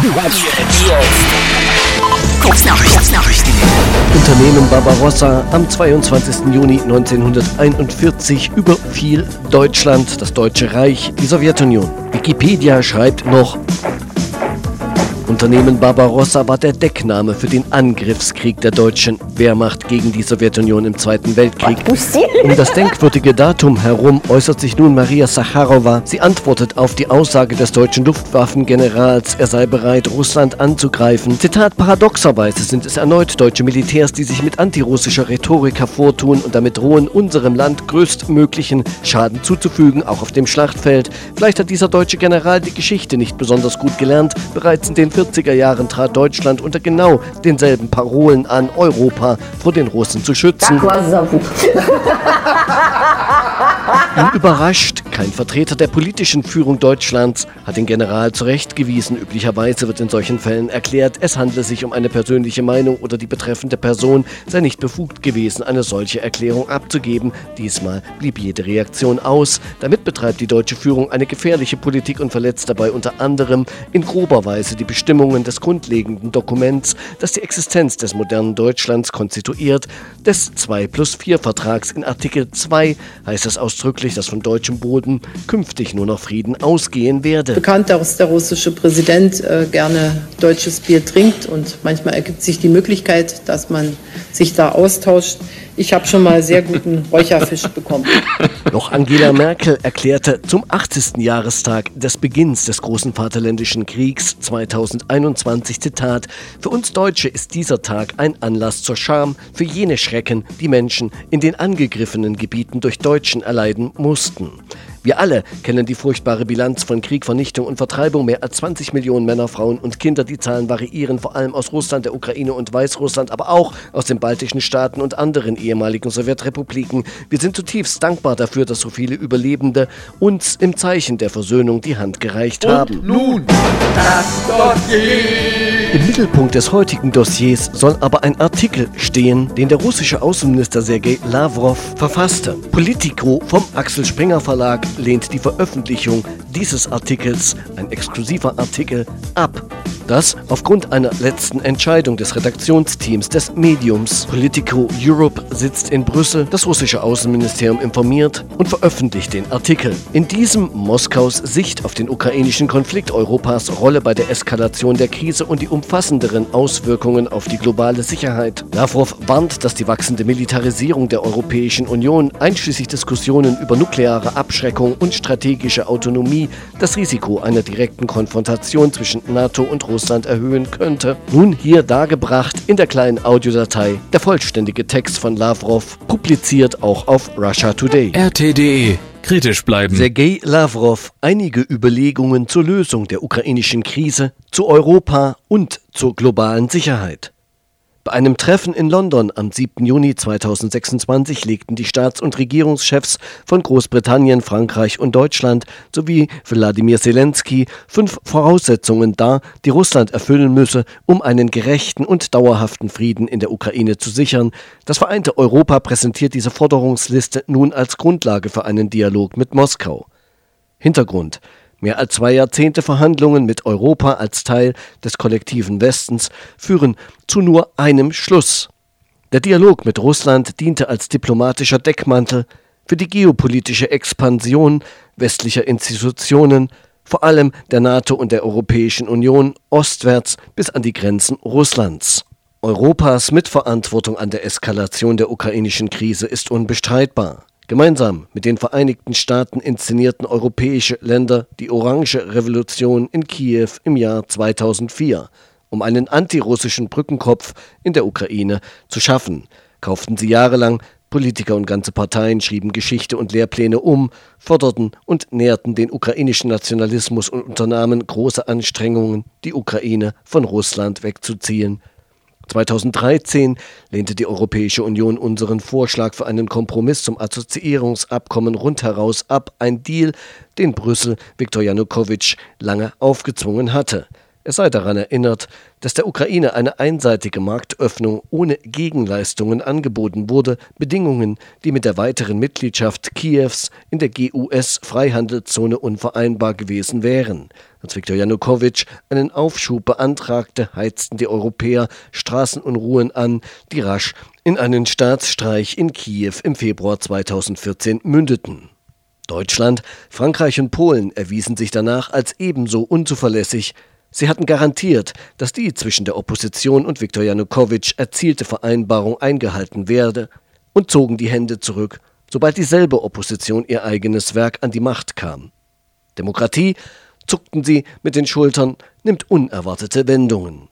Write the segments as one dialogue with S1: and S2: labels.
S1: Kurznachrichten. Unternehmen Barbarossa am 22. Juni 1941 überfiel Deutschland, das Deutsche Reich, die Sowjetunion. Wikipedia schreibt noch: Unternehmen Barbarossa war der Deckname für den Angriffskrieg der deutschen Wehrmacht gegen die Sowjetunion im Zweiten Weltkrieg. Um das denkwürdige Datum herum äußert sich nun Maria Sacharowa. Sie antwortet auf die Aussage des deutschen Luftwaffengenerals, er sei bereit, Russland anzugreifen. Zitat: Paradoxerweise sind es erneut deutsche Militärs, die sich mit antirussischer Rhetorik hervortun und damit drohen, unserem Land größtmöglichen Schaden zuzufügen, auch auf dem Schlachtfeld. Vielleicht hat dieser deutsche General die Geschichte nicht besonders gut gelernt. Bereits in den 40er Jahren trat Deutschland unter genau denselben Parolen an, Europa vor den Russen zu schützen. Überrascht, kein Vertreter der politischen Führung Deutschlands hat den General zurechtgewiesen. Üblicherweise wird in solchen Fällen erklärt, es handle sich um eine persönliche Meinung oder die betreffende Person sei nicht befugt gewesen, eine solche Erklärung abzugeben. Diesmal blieb jede Reaktion aus. Damit betreibt die deutsche Führung eine gefährliche Politik und verletzt dabei unter anderem in grober Weise die Bestimmungen des grundlegenden Dokuments, das die Existenz des modernen Deutschlands konstituiert, des 2+4-Vertrags. In Artikel 2 heißt es ausdrücklich, dass von deutschem Boden künftig nur noch Frieden ausgehen werde.
S2: Bekannt, dass der russische Präsident gerne deutsches Bier trinkt und manchmal ergibt sich die Möglichkeit, dass man sich da austauscht. Ich habe schon mal sehr guten Räucherfisch bekommen.
S1: Noch Angela Merkel erklärte zum 80. Jahrestag des Beginns des großen Vaterländischen Kriegs 2021, Zitat: Für uns Deutsche ist dieser Tag ein Anlass zur Scham für jene Schrecken, die Menschen in den angegriffenen Gebieten durch Deutschen erleiden mussten. Wir alle kennen die furchtbare Bilanz von Krieg, Vernichtung und Vertreibung. Mehr als 20 Millionen Männer, Frauen und Kinder. Die Zahlen variieren vor allem aus Russland, der Ukraine und Weißrussland, aber auch aus den baltischen Staaten und anderen ehemaligen Sowjetrepubliken. Wir sind zutiefst dankbar dafür, dass so viele Überlebende uns im Zeichen der Versöhnung die Hand gereicht haben.
S3: Nun, das Dossier!
S1: Im Mittelpunkt des heutigen Dossiers soll aber ein Artikel stehen, den der russische Außenminister Sergei Lavrov verfasste. Politico vom Axel Springer Verlag lehnt die Veröffentlichung dieses Artikels, ein exklusiver Artikel, ab. Das aufgrund einer letzten Entscheidung des Redaktionsteams des Mediums. Politico Europe sitzt in Brüssel, das russische Außenministerium informiert und veröffentlicht den Artikel. In diesem Moskaus Sicht auf den ukrainischen Konflikt, Europas Rolle bei der Eskalation der Krise und die umfassenderen Auswirkungen auf die globale Sicherheit. Lavrov warnt, dass die wachsende Militarisierung der Europäischen Union, einschließlich Diskussionen über nukleare Abschreckung und strategische Autonomie, das Risiko einer direkten Konfrontation zwischen NATO und Russland erhöhen könnte. Nun hier dargebracht in der kleinen Audiodatei der vollständige Text von Lavrov, publiziert auch auf Russia Today.
S4: RT.de. Kritisch bleiben.
S1: Sergei Lavrov, einige Überlegungen zur Lösung der ukrainischen Krise, zu Europa und zur globalen Sicherheit. Bei einem Treffen in London am 7. Juni 2026 legten die Staats- und Regierungschefs von Großbritannien, Frankreich und Deutschland sowie Wladimir Zelensky 5 Voraussetzungen dar, die Russland erfüllen müsse, um einen gerechten und dauerhaften Frieden in der Ukraine zu sichern. Das vereinte Europa präsentiert diese Forderungsliste nun als Grundlage für einen Dialog mit Moskau. Hintergrund: Mehr als 2 Jahrzehnte Verhandlungen mit Europa als Teil des kollektiven Westens führen zu nur einem Schluss. Der Dialog mit Russland diente als diplomatischer Deckmantel für die geopolitische Expansion westlicher Institutionen, vor allem der NATO und der Europäischen Union, ostwärts bis an die Grenzen Russlands. Europas Mitverantwortung an der Eskalation der ukrainischen Krise ist unbestreitbar. Gemeinsam mit den Vereinigten Staaten inszenierten europäische Länder die Orange Revolution in Kiew im Jahr 2004, um einen antirussischen Brückenkopf in der Ukraine zu schaffen. Kauften sie jahrelang, Politiker und ganze Parteien schrieben Geschichte und Lehrpläne um, förderten und nährten den ukrainischen Nationalismus und unternahmen große Anstrengungen, die Ukraine von Russland wegzuziehen. 2013 lehnte die Europäische Union unseren Vorschlag für einen Kompromiss zum Assoziierungsabkommen rundheraus ab, ein Deal, den Brüssel Viktor Janukowitsch lange aufgezwungen hatte. Er sei daran erinnert, dass der Ukraine eine einseitige Marktöffnung ohne Gegenleistungen angeboten wurde, Bedingungen, die mit der weiteren Mitgliedschaft Kiews in der GUS-Freihandelszone unvereinbar gewesen wären. Als Viktor Janukowitsch einen Aufschub beantragte, heizten die Europäer Straßenunruhen an, die rasch in einen Staatsstreich in Kiew im Februar 2014 mündeten. Deutschland, Frankreich und Polen erwiesen sich danach als ebenso unzuverlässig. Sie hatten garantiert, dass die zwischen der Opposition und Viktor Janukowitsch erzielte Vereinbarung eingehalten werde und zogen die Hände zurück, sobald dieselbe Opposition ihr eigenes Werk an die Macht kam. Demokratie, zuckten sie mit den Schultern, nimmt unerwartete Wendungen.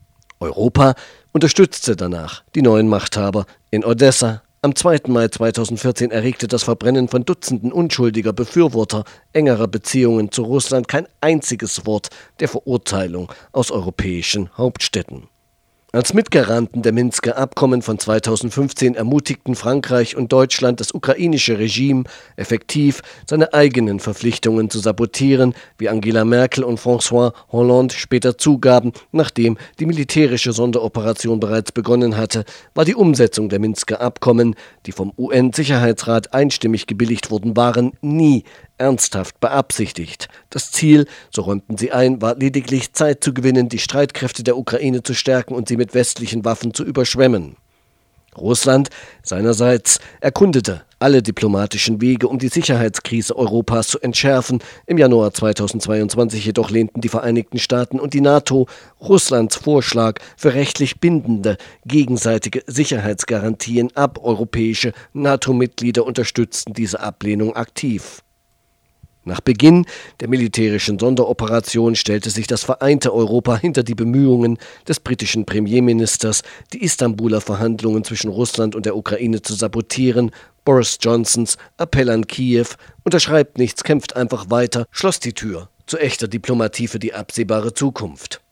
S1: Europa unterstützte danach die neuen Machthaber in Odessa. Am 2. Mai 2014 erregte das Verbrennen von Dutzenden unschuldiger Befürworter engerer Beziehungen zu Russland kein einziges Wort der Verurteilung aus europäischen Hauptstädten. Als Mitgaranten der Minsker Abkommen von 2015 ermutigten Frankreich und Deutschland das ukrainische Regime, effektiv seine eigenen Verpflichtungen zu sabotieren, wie Angela Merkel und François Hollande später zugaben, nachdem die militärische Sonderoperation bereits begonnen hatte, war die Umsetzung der Minsker Abkommen, die vom UN-Sicherheitsrat einstimmig gebilligt worden waren, nie ernsthaft beabsichtigt. Das Ziel, so räumten sie ein, war lediglich Zeit zu gewinnen, die Streitkräfte der Ukraine zu stärken und sie mit westlichen Waffen zu überschwemmen. Russland seinerseits erkundete alle diplomatischen Wege, um die Sicherheitskrise Europas zu entschärfen. Im Januar 2022 jedoch lehnten die Vereinigten Staaten und die NATO Russlands Vorschlag für rechtlich bindende gegenseitige Sicherheitsgarantien ab. Europäische NATO-Mitglieder unterstützten diese Ablehnung aktiv. Nach Beginn der militärischen Sonderoperation stellte sich das vereinte Europa hinter die Bemühungen des britischen Premierministers, die Istanbuler Verhandlungen zwischen Russland und der Ukraine zu sabotieren. Boris Johnsons Appell an Kiew: unterschreibt nichts, kämpft einfach weiter, schloss die Tür zu echter Diplomatie für die absehbare Zukunft.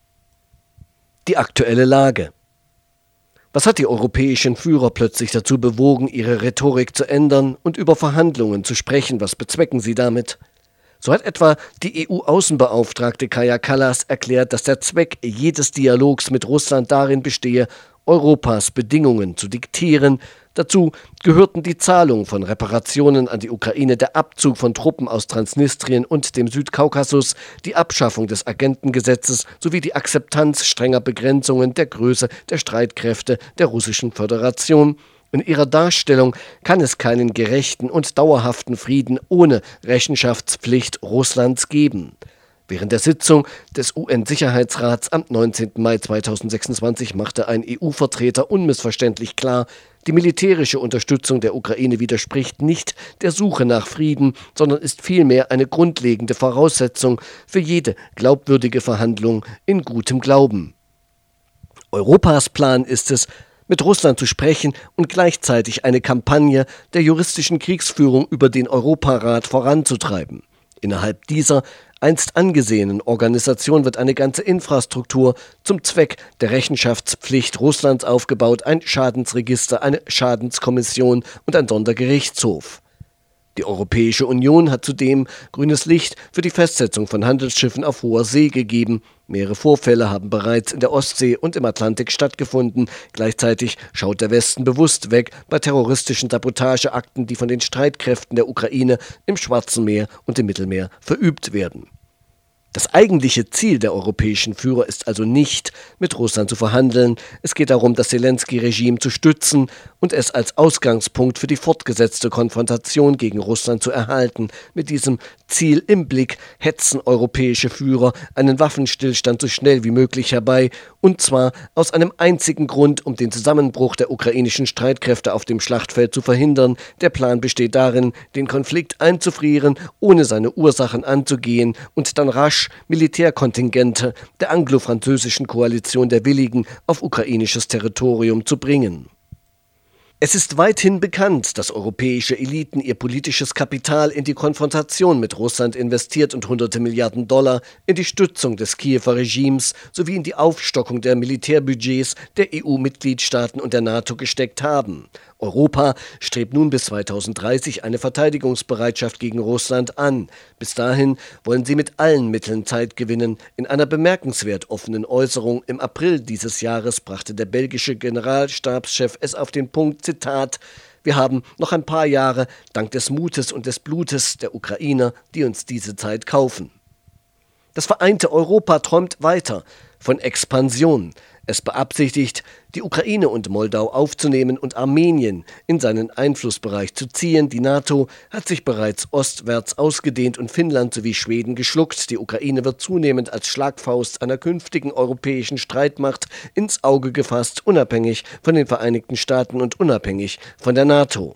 S1: Die aktuelle Lage. Was hat die europäischen Führer plötzlich dazu bewogen, ihre Rhetorik zu ändern und über Verhandlungen zu sprechen? Was bezwecken sie damit? So hat etwa die EU-Außenbeauftragte Kaja Kallas erklärt, dass der Zweck jedes Dialogs mit Russland darin bestehe, Europas Bedingungen zu diktieren. Dazu gehörten die Zahlung von Reparationen an die Ukraine, der Abzug von Truppen aus Transnistrien und dem Südkaukasus, die Abschaffung des Agentengesetzes sowie die Akzeptanz strenger Begrenzungen der Größe der Streitkräfte der Russischen Föderation. In ihrer Darstellung kann es keinen gerechten und dauerhaften Frieden ohne Rechenschaftspflicht Russlands geben. Während der Sitzung des UN-Sicherheitsrats am 19. Mai 2026 machte ein EU-Vertreter unmissverständlich klar, die militärische Unterstützung der Ukraine widerspricht nicht der Suche nach Frieden, sondern ist vielmehr eine grundlegende Voraussetzung für jede glaubwürdige Verhandlung in gutem Glauben. Europas Plan ist es, mit Russland zu sprechen und gleichzeitig eine Kampagne der juristischen Kriegsführung über den Europarat voranzutreiben. Innerhalb dieser einst angesehenen Organisation wird eine ganze Infrastruktur zum Zweck der Rechenschaftspflicht Russlands aufgebaut, ein Schadensregister, eine Schadenskommission und ein Sondergerichtshof. Die Europäische Union hat zudem grünes Licht für die Festsetzung von Handelsschiffen auf hoher See gegeben. Mehrere Vorfälle haben bereits in der Ostsee und im Atlantik stattgefunden. Gleichzeitig schaut der Westen bewusst weg bei terroristischen Sabotageakten, die von den Streitkräften der Ukraine im Schwarzen Meer und im Mittelmeer verübt werden. Das eigentliche Ziel der europäischen Führer ist also nicht, mit Russland zu verhandeln. Es geht darum, das Selensky-Regime zu stützen und es als Ausgangspunkt für die fortgesetzte Konfrontation gegen Russland zu erhalten. Mit diesem Ziel im Blick hetzen europäische Führer einen Waffenstillstand so schnell wie möglich herbei, und zwar aus einem einzigen Grund, um den Zusammenbruch der ukrainischen Streitkräfte auf dem Schlachtfeld zu verhindern. Der Plan besteht darin, den Konflikt einzufrieren, ohne seine Ursachen anzugehen und dann rasch Militärkontingente der anglo-französischen Koalition der Willigen auf ukrainisches Territorium zu bringen. Es ist weithin bekannt, dass europäische Eliten ihr politisches Kapital in die Konfrontation mit Russland investiert und hunderte Milliarden Dollar in die Stützung des Kiewer Regimes sowie in die Aufstockung der Militärbudgets der EU-Mitgliedstaaten und der NATO gesteckt haben. Europa strebt nun bis 2030 eine Verteidigungsbereitschaft gegen Russland an. Bis dahin wollen sie mit allen Mitteln Zeit gewinnen. In einer bemerkenswert offenen Äußerung im April dieses Jahres brachte der belgische Generalstabschef es auf den Punkt, Zitat: Wir haben noch ein paar Jahre dank des Mutes und des Blutes der Ukrainer, die uns diese Zeit kaufen. Das vereinte Europa träumt weiter von Expansion. Es beabsichtigt, die Ukraine und Moldau aufzunehmen und Armenien in seinen Einflussbereich zu ziehen. Die NATO hat sich bereits ostwärts ausgedehnt und Finnland sowie Schweden geschluckt. Die Ukraine wird zunehmend als Schlagfaust einer künftigen europäischen Streitmacht ins Auge gefasst, unabhängig von den Vereinigten Staaten und unabhängig von der NATO.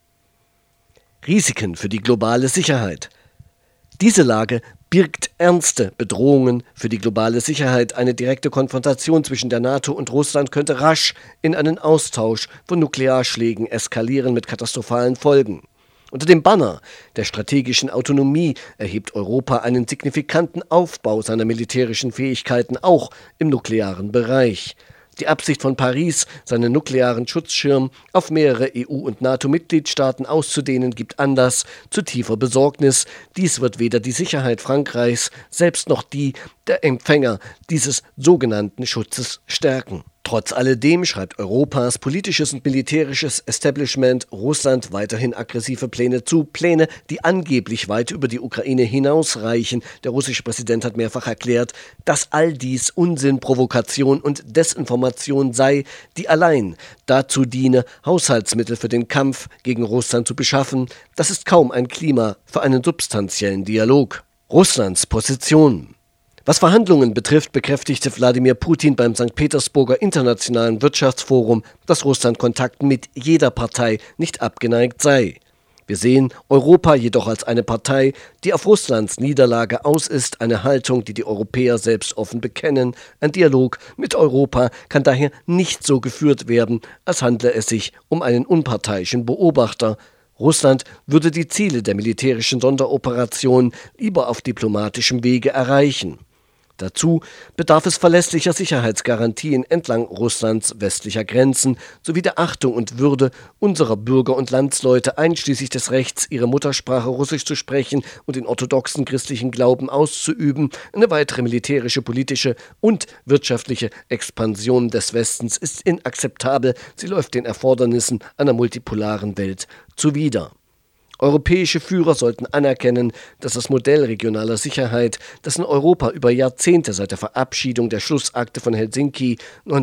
S1: Risiken für die globale Sicherheit. Diese Lage birgt ernste Bedrohungen für die globale Sicherheit. Eine direkte Konfrontation zwischen der NATO und Russland könnte rasch in einen Austausch von Nuklearschlägen eskalieren mit katastrophalen Folgen. Unter dem Banner der strategischen Autonomie erhebt Europa einen signifikanten Aufbau seiner militärischen Fähigkeiten auch im nuklearen Bereich. Die Absicht von Paris, seinen nuklearen Schutzschirm auf mehrere EU- und NATO-Mitgliedstaaten auszudehnen, gibt Anlass zu tiefer Besorgnis. Dies wird weder die Sicherheit Frankreichs, selbst noch die der Empfänger dieses sogenannten Schutzes stärken. Trotz alledem schreibt Europas politisches und militärisches Establishment Russland weiterhin aggressive Pläne zu. Pläne, die angeblich weit über die Ukraine hinausreichen. Der russische Präsident hat mehrfach erklärt, dass all dies Unsinn, Provokation und Desinformation sei, die allein dazu diene, Haushaltsmittel für den Kampf gegen Russland zu beschaffen. Das ist kaum ein Klima für einen substanziellen Dialog. Russlands Position. Was Verhandlungen betrifft, bekräftigte Wladimir Putin beim St. Petersburger Internationalen Wirtschaftsforum, dass Russland Kontakten mit jeder Partei nicht abgeneigt sei. Wir sehen Europa jedoch als eine Partei, die auf Russlands Niederlage aus ist, eine Haltung, die die Europäer selbst offen bekennen. Ein Dialog mit Europa kann daher nicht so geführt werden, als handle es sich um einen unparteiischen Beobachter. Russland würde die Ziele der militärischen Sonderoperation lieber auf diplomatischem Wege erreichen. Dazu bedarf es verlässlicher Sicherheitsgarantien entlang Russlands westlicher Grenzen sowie der Achtung und Würde unserer Bürger und Landsleute, einschließlich des Rechts, ihre Muttersprache Russisch zu sprechen und den orthodoxen christlichen Glauben auszuüben. Eine weitere militärische, politische und wirtschaftliche Expansion des Westens ist inakzeptabel. Sie läuft den Erfordernissen einer multipolaren Welt zuwider. Europäische Führer sollten anerkennen, dass das Modell regionaler Sicherheit, das in Europa über Jahrzehnte seit der Verabschiedung der Schlussakte von Helsinki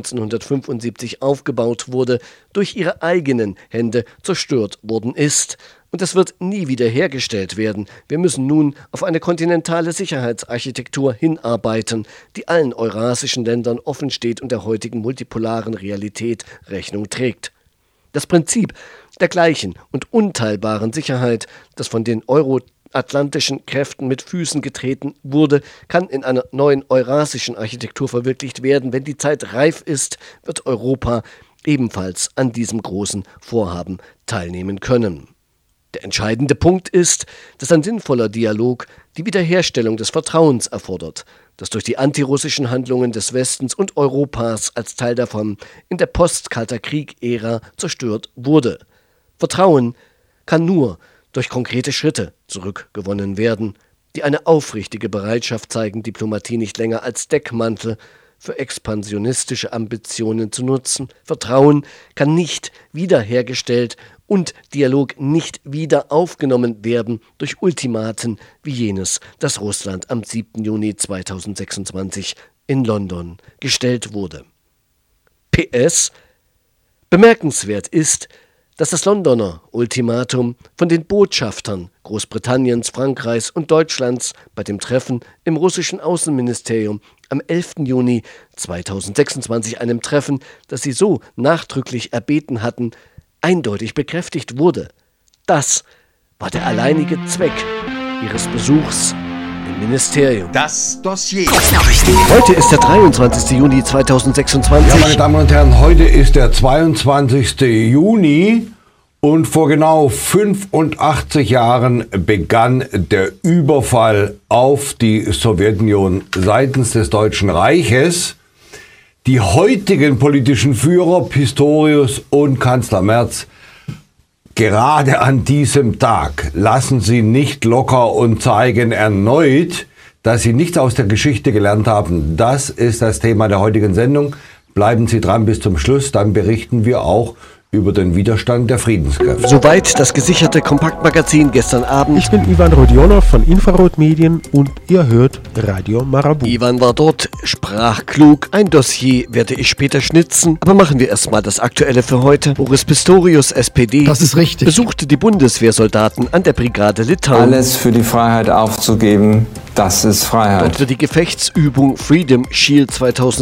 S1: 1975 aufgebaut wurde, durch ihre eigenen Hände zerstört worden ist. Und es wird nie wieder hergestellt werden. Wir müssen nun auf eine kontinentale Sicherheitsarchitektur hinarbeiten, die allen eurasischen Ländern offen steht und der heutigen multipolaren Realität Rechnung trägt. Das Prinzip der gleichen und unteilbaren Sicherheit, das von den euroatlantischen Kräften mit Füßen getreten wurde, kann in einer neuen eurasischen Architektur verwirklicht werden. Wenn die Zeit reif ist, wird Europa ebenfalls an diesem großen Vorhaben teilnehmen können. Der entscheidende Punkt ist, dass ein sinnvoller Dialog die Wiederherstellung des Vertrauens erfordert, das durch die antirussischen Handlungen des Westens und Europas als Teil davon in der Post-Kalter-Krieg-Ära zerstört wurde. Vertrauen kann nur durch konkrete Schritte zurückgewonnen werden, die eine aufrichtige Bereitschaft zeigen, Diplomatie nicht länger als Deckmantel für expansionistische Ambitionen zu nutzen. Vertrauen kann nicht wiederhergestellt und Dialog nicht wieder aufgenommen werden durch Ultimaten wie jenes, das Russland am 7. Juni 2026 in London gestellt wurde. PS: Bemerkenswert ist, dass das Londoner Ultimatum von den Botschaftern Großbritanniens, Frankreichs und Deutschlands bei dem Treffen im russischen Außenministerium am 11. Juni 2026, einem Treffen, das sie so nachdrücklich erbeten hatten, eindeutig bekräftigt wurde. Das war der alleinige Zweck ihres Besuchs im Ministerium.
S3: Das Dossier.
S1: Heute ist der 23. Juni 2026.
S5: Ja, meine Damen und Herren, heute ist der 22. Juni und vor genau 85 Jahren begann der Überfall auf die Sowjetunion seitens des Deutschen Reiches. Die heutigen politischen Führer, Pistorius und Kanzler Merz, gerade an diesem Tag lassen sie nicht locker und zeigen erneut, dass sie nichts aus der Geschichte gelernt haben. Das ist das Thema der heutigen Sendung. Bleiben Sie dran bis zum Schluss, dann berichten wir auch über den Widerstand der Friedenskräfte.
S1: Soweit das gesicherte Kompaktmagazin gestern Abend.
S6: Ich bin Ivan Rodionov von Infrarot Medien und ihr hört Radio Marabout.
S1: Ivan war dort, sprach klug. Ein Dossier werde ich später schnitzen. Aber machen wir erstmal das Aktuelle für heute. Boris Pistorius, SPD,
S7: das ist richtig,
S1: besuchte die Bundeswehrsoldaten an der Brigade Litauen.
S8: Alles für die Freiheit aufzugeben, das ist Freiheit.
S1: Dort wird die Gefechtsübung Freedom Shield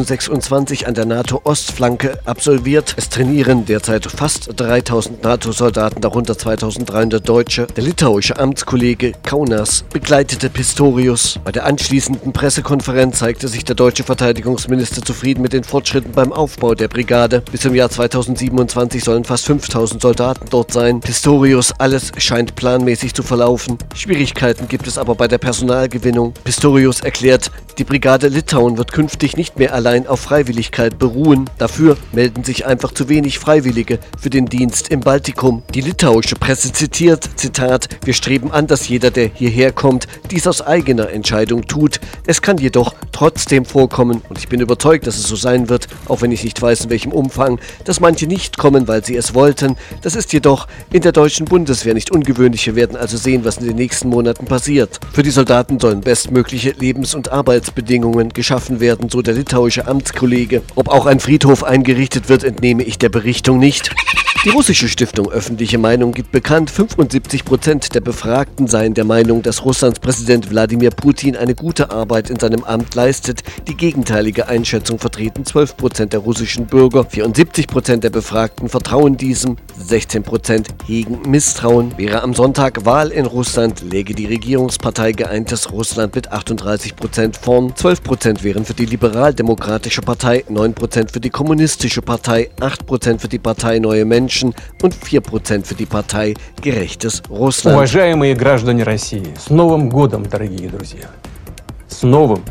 S1: 2026 an der NATO-Ostflanke absolviert. Es trainieren derzeit fast 3000 NATO-Soldaten, darunter 2300 Deutsche. Der litauische Amtskollege Kaunas begleitete Pistorius. Bei der anschließenden Pressekonferenz zeigte sich der deutsche Verteidigungsminister zufrieden mit den Fortschritten beim Aufbau der Brigade. Bis zum Jahr 2027 sollen fast 5000 Soldaten dort sein. Pistorius, alles scheint planmäßig zu verlaufen. Schwierigkeiten gibt es aber bei der Personalgewinnung. Pistorius erklärt, die Brigade Litauen wird künftig nicht mehr allein auf Freiwilligkeit beruhen. Dafür melden sich einfach zu wenig Freiwillige für den Dienst im Baltikum. Die litauische Presse zitiert, Zitat, wir streben an, dass jeder, der hierher kommt, dies aus eigener Entscheidung tut. Es kann jedoch trotzdem vorkommen, und ich bin überzeugt, dass es so sein wird, auch wenn ich nicht weiß, in welchem Umfang, dass manche nicht kommen, weil sie es wollten. Das ist jedoch in der deutschen Bundeswehr nicht ungewöhnlich. Wir werden also sehen, was in den nächsten Monaten passiert. Für die Soldaten sollen bestmögliche Lebens- und Arbeitsbedingungen geschaffen werden, so der litauische Amtskollege. Ob auch ein Friedhof eingerichtet wird, entnehme ich der Berichtung nicht. Die russische Stiftung Öffentliche Meinung gibt bekannt, 75% der Befragten seien der Meinung, dass Russlands Präsident Wladimir Putin eine gute Arbeit in seinem Amt leistet. Die gegenteilige Einschätzung vertreten 12% der russischen Bürger. 74% der Befragten vertrauen diesem, 16% hegen Misstrauen. Wäre am Sonntag Wahl in Russland, läge die Regierungspartei Geeintes Russland mit 38% vorn. 12% wären für die Liberaldemokratische Partei, 9% für die Kommunistische Partei, 8% für die Partei Neue Menschen und 4% für die Partei Gerechtes Russland.
S9: Уважаемые граждане России, с Новым годом, дорогие друзья! С новым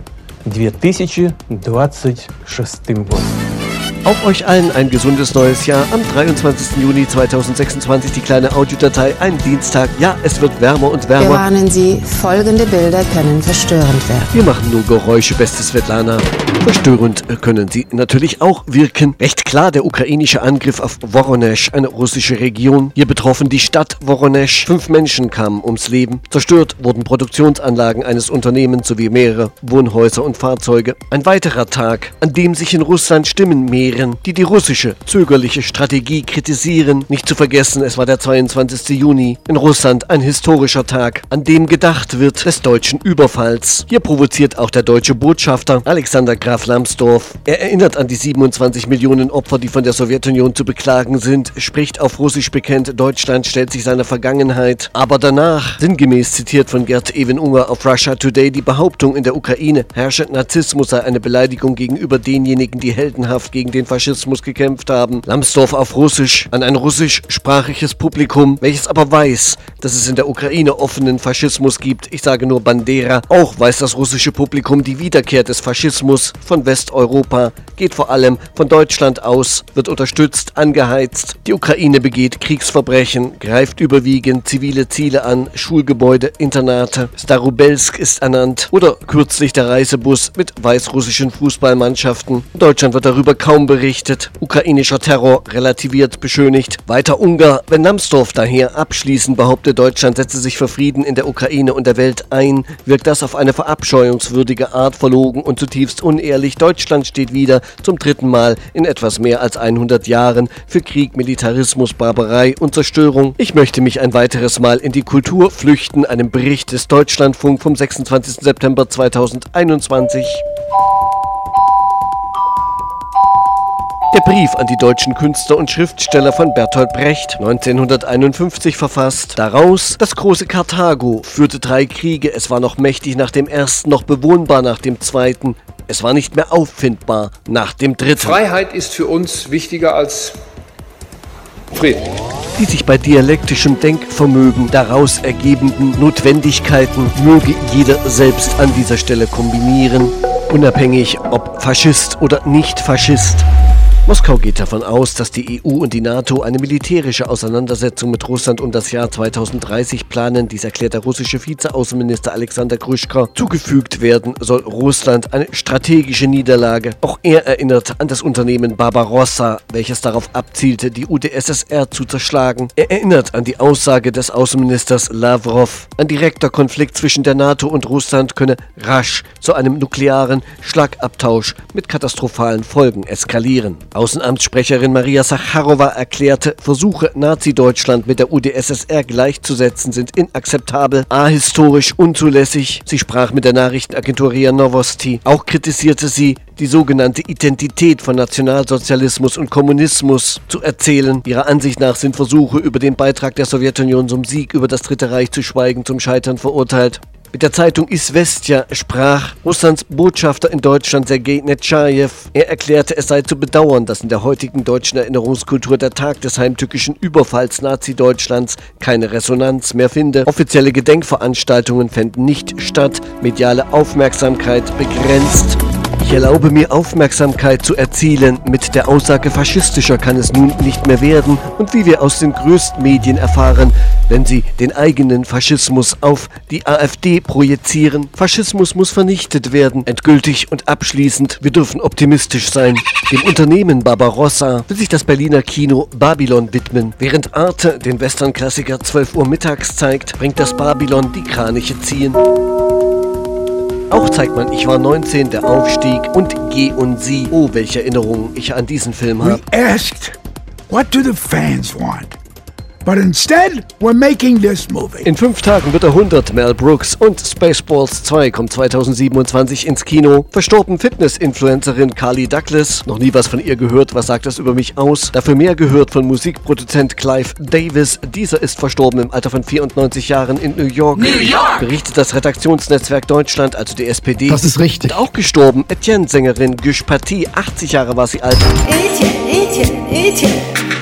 S9: 2026 годом!
S1: Auch euch allen ein gesundes neues Jahr. Am 23. Juni 2026 die kleine Audiodatei, ein Dienstag. Ja, es wird wärmer und wärmer.
S10: Wir warnen Sie, folgende Bilder können verstörend werden.
S1: Wir machen nur Geräusche, beste Svetlana. Verstörend können sie natürlich auch wirken. Recht klar der ukrainische Angriff auf Woronesch, eine russische Region. Hier betroffen die Stadt Woronesch. 5 Menschen kamen ums Leben. Zerstört wurden Produktionsanlagen eines Unternehmens sowie mehrere Wohnhäuser und Fahrzeuge. Ein weiterer Tag, an dem sich in Russland Stimmen mehren, die russische zögerliche Strategie kritisieren. Nicht zu vergessen, es war der 22. Juni. In Russland ein historischer Tag, an dem gedacht wird des deutschen Überfalls. Hier provoziert auch der deutsche Botschafter Alexander Graf Lambsdorff. Er erinnert an die 27 Millionen Opfer, die von der Sowjetunion zu beklagen sind, spricht auf Russisch bekennt, Deutschland stellt sich seiner Vergangenheit. Aber danach, sinngemäß zitiert von Gerd Ewen-Unger auf Russia Today, die Behauptung, in der Ukraine herrsche Narzissmus, sei eine Beleidigung gegenüber denjenigen, die heldenhaft gegen den Faschismus gekämpft haben. Lambsdorff auf Russisch, an ein russischsprachiges Publikum, welches aber weiß, dass es in der Ukraine offenen Faschismus gibt. Ich sage nur Bandera. Auch weiß das russische Publikum, die Wiederkehr des Faschismus von Westeuropa geht vor allem von Deutschland aus, wird unterstützt, angeheizt. Die Ukraine begeht Kriegsverbrechen, greift überwiegend zivile Ziele an, Schulgebäude, Internate. Starobelsk ist ernannt oder kürzlich der Reisebus mit weißrussischen Fußballmannschaften. In Deutschland wird darüber kaum berichtet. Ukrainischer Terror relativiert, beschönigt. Weiter Ungar. Wenn Lambsdorff daher abschließend behauptet, Deutschland setze sich für Frieden in der Ukraine und der Welt ein, wirkt das auf eine verabscheuungswürdige Art verlogen und zutiefst unehrlich. Deutschland steht wieder zum 3. Mal in etwas mehr als 100 Jahren für Krieg, Militarismus, Barbarei und Zerstörung. Ich möchte mich ein weiteres Mal in die Kultur flüchten, einem Bericht des Deutschlandfunk vom 26. September 2021. Der Brief an die deutschen Künstler und Schriftsteller von Bertolt Brecht, 1951 verfasst. Daraus: Das große Karthago führte 3 Kriege. Es war noch mächtig nach dem ersten, noch bewohnbar nach dem zweiten. Es war nicht mehr auffindbar nach dem dritten.
S11: Freiheit ist für uns wichtiger als Frieden.
S1: Die sich bei dialektischem Denkvermögen daraus ergebenden Notwendigkeiten möge jeder selbst an dieser Stelle kombinieren, unabhängig ob Faschist oder nicht Faschist. Moskau geht davon aus, dass die EU und die NATO eine militärische Auseinandersetzung mit Russland um das Jahr 2030 planen. Dies erklärt der russische Vizeaußenminister Alexander Gruschko. Zugefügt werden soll Russland eine strategische Niederlage. Auch er erinnert an das Unternehmen Barbarossa, welches darauf abzielte, die UdSSR zu zerschlagen. Er erinnert an die Aussage des Außenministers Lavrov. Ein direkter Konflikt zwischen der NATO und Russland könne rasch zu einem nuklearen Schlagabtausch mit katastrophalen Folgen eskalieren. Außenamtssprecherin Maria Sacharowa erklärte, Versuche, Nazi-Deutschland mit der UdSSR gleichzusetzen, sind inakzeptabel, ahistorisch, unzulässig. Sie sprach mit der Nachrichtenagentur RIA Novosti. Auch kritisierte sie, die sogenannte Identität von Nationalsozialismus und Kommunismus zu erzählen. Ihrer Ansicht nach sind Versuche, über den Beitrag der Sowjetunion zum Sieg über das Dritte Reich zu schweigen, zum Scheitern verurteilt. Mit der Zeitung Izvestia sprach Russlands Botschafter in Deutschland Sergei Netschajew. Er erklärte, es sei zu bedauern, dass in der heutigen deutschen Erinnerungskultur der Tag des heimtückischen Überfalls Nazi-Deutschlands keine Resonanz mehr finde. Offizielle Gedenkveranstaltungen fänden nicht statt, mediale Aufmerksamkeit begrenzt. Ich erlaube mir, Aufmerksamkeit zu erzielen. Mit der Aussage faschistischer kann es nun nicht mehr werden. Und wie wir aus den größten Medien erfahren, wenn sie den eigenen Faschismus auf die AfD projizieren. Faschismus muss vernichtet werden. Endgültig und abschließend. Wir dürfen optimistisch sein. Dem Unternehmen Barbarossa will sich das Berliner Kino Babylon widmen. Während Arte den Western-Klassiker 12 Uhr mittags zeigt, bringt das Babylon die Kraniche ziehen. Auch zeigt man Ich war 19, der Aufstieg und Geh und Sie. Oh, welche Erinnerungen ich an diesen Film habe.
S7: We asked, what do the fans want? But instead, we're making this movie.
S1: In 5 Tagen wird er 100. Mel Brooks und Spaceballs 2 kommt 2027 ins Kino. Verstorben Fitness-Influencerin Carly Douglas. Noch nie was von ihr gehört. Was sagt das über mich aus? Dafür mehr gehört von Musikproduzent Clive Davis. Dieser ist verstorben im Alter von 94 Jahren in New York.
S3: New York!
S1: Berichtet das Redaktionsnetzwerk Deutschland, also die SPD.
S12: Das ist richtig.
S1: Und auch gestorben Etienne-Sängerin Güsh Pati. 80 Jahre war sie alt. Etienne.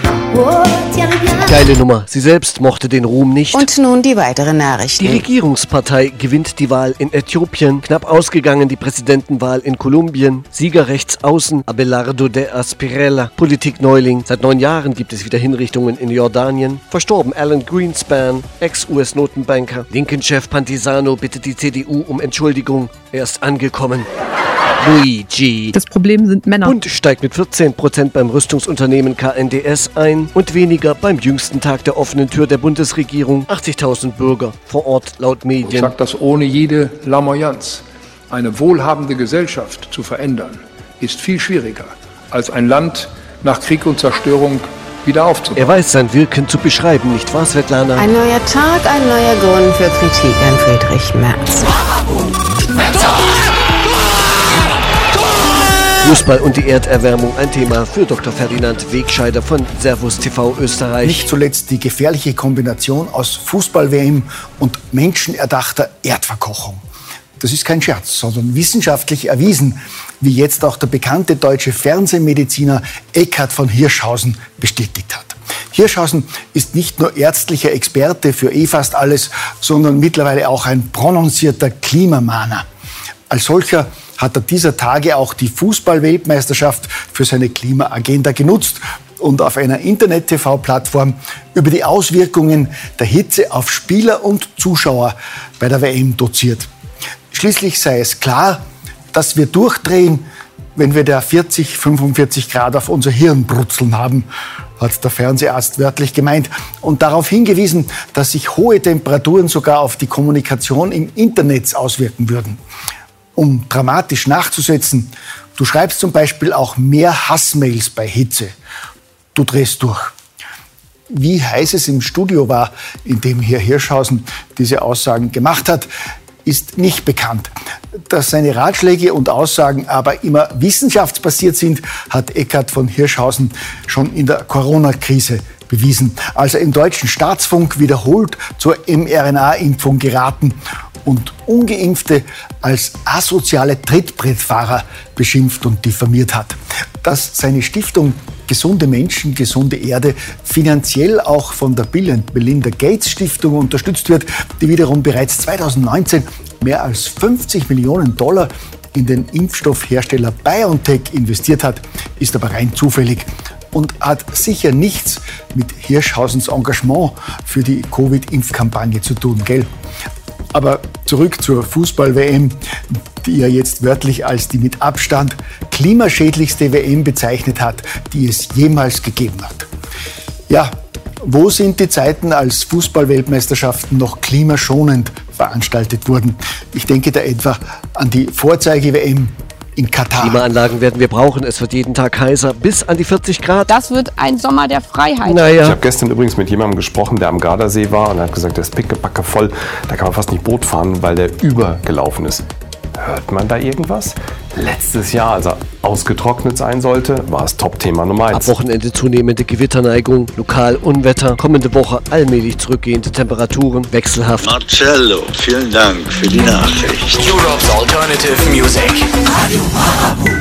S1: Geile Nummer. Sie selbst mochte den Ruhm nicht.
S10: Und nun die weiteren Nachrichten.
S1: Die Regierungspartei gewinnt die Wahl in Äthiopien. Knapp ausgegangen die Präsidentenwahl in Kolumbien. Sieger rechts außen Abelardo de Aspirella. Politikneuling. Seit 9 Jahren gibt es wieder Hinrichtungen in Jordanien. Verstorben Alan Greenspan, Ex-US-Notenbanker. Linken-Chef Pantisano bittet die CDU um Entschuldigung. Er ist angekommen. Luigi.
S13: Das Problem sind Männer.
S1: Bund steigt mit 14% beim Rüstungsunternehmen KNDS ein und weniger beim jüngsten Tag der offenen Tür der Bundesregierung. 80.000 Bürger vor Ort laut Medien.
S11: Ich sage das ohne jede Lamoyanz. Eine wohlhabende Gesellschaft zu verändern, ist viel schwieriger, als ein Land nach Krieg und Zerstörung wieder aufzubauen.
S1: Er weiß sein Wirken zu beschreiben, nicht wahr, Svetlana?
S10: Ein neuer Tag, ein neuer Grund für Kritik an Friedrich Merz.
S1: Fußball und die Erderwärmung, ein Thema für Dr. Ferdinand Wegscheider von Servus TV Österreich.
S12: Nicht zuletzt die gefährliche Kombination aus Fußball-WM und menschenerdachter Erdverkochung. Das ist kein Scherz, sondern wissenschaftlich erwiesen, wie jetzt auch der bekannte deutsche Fernsehmediziner Eckhard von Hirschhausen bestätigt hat. Hirschhausen ist nicht nur ärztlicher Experte für fast alles, sondern mittlerweile auch ein prononcierter Klimamahner. Als solcher hat er dieser Tage auch die Fußball-Weltmeisterschaft für seine Klimaagenda genutzt und auf einer Internet-TV-Plattform über die Auswirkungen der Hitze auf Spieler und Zuschauer bei der WM doziert. Schließlich sei es klar, dass wir durchdrehen, wenn wir da 40, 45 Grad auf unser Hirn brutzeln haben, hat der Fernseharzt wörtlich gemeint und darauf hingewiesen, dass sich hohe Temperaturen sogar auf die Kommunikation im Internet auswirken würden. Um dramatisch nachzusetzen, du schreibst zum Beispiel auch mehr Hassmails bei Hitze. Du drehst durch. Wie heiß es im Studio war, in dem Herr Hirschhausen diese Aussagen gemacht hat, ist nicht bekannt. Dass seine Ratschläge und Aussagen aber immer wissenschaftsbasiert sind, hat Eckhard von Hirschhausen schon in der Corona-Krise bewiesen, als er im deutschen Staatsfunk wiederholt zur mRNA-Impfung geraten und Ungeimpfte als asoziale Trittbrettfahrer beschimpft und diffamiert hat. Dass seine Stiftung Gesunde Menschen, gesunde Erde finanziell auch von der Bill und Melinda Gates Stiftung unterstützt wird, die wiederum bereits 2019 mehr als $50 Millionen in den Impfstoffhersteller BioNTech investiert hat, ist aber rein zufällig und hat sicher nichts mit Hirschhausens Engagement für die Covid-Impfkampagne zu tun, gell? Aber zurück zur Fußball-WM, die er jetzt wörtlich als die mit Abstand klimaschädlichste WM bezeichnet hat, die es jemals gegeben hat. Ja, wo sind die Zeiten, als Fußball-Weltmeisterschaften noch klimaschonend veranstaltet wurden? Ich denke da etwa an die Vorzeige-WM in Katar.
S1: Klimaanlagen werden wir brauchen. Es wird jeden Tag heißer, bis an die 40 Grad.
S13: Das wird ein Sommer der Freiheit.
S1: Naja.
S14: Ich habe gestern übrigens mit jemandem gesprochen, der am Gardasee war und hat gesagt, der ist pickepacke voll. Da kann man fast nicht Boot fahren, weil der übergelaufen ist. Hört man da irgendwas? Letztes Jahr, als er ausgetrocknet sein sollte, war es Top-Thema Nummer 1.
S1: Ab Wochenende zunehmende Gewitterneigung, lokal Unwetter, kommende Woche allmählich zurückgehende Temperaturen, wechselhaft.
S15: Marcello, vielen Dank für die Nachricht.
S16: Europe's Alternative Music. Radio Marabu.